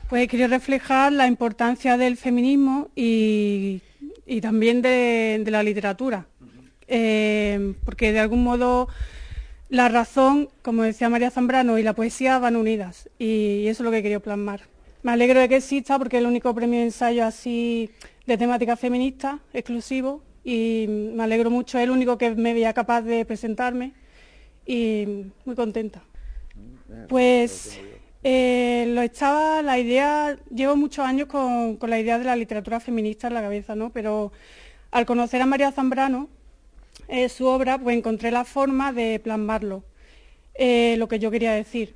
Pues quería reflejar la importancia del feminismo y también de la literatura, porque de algún modo la razón, como decía María Zambrano, y la poesía van unidas, y eso es lo que quería plasmar. Me alegro de que exista porque es el único premio de ensayo así de temática feminista, exclusivo, y me alegro mucho, es el único que me veía capaz de presentarme y muy contenta. Pues la idea, llevo muchos años con la idea de la literatura feminista en la cabeza, ¿no? Pero al conocer a María Zambrano, su obra, pues encontré la forma de plasmarlo, lo que yo quería decir.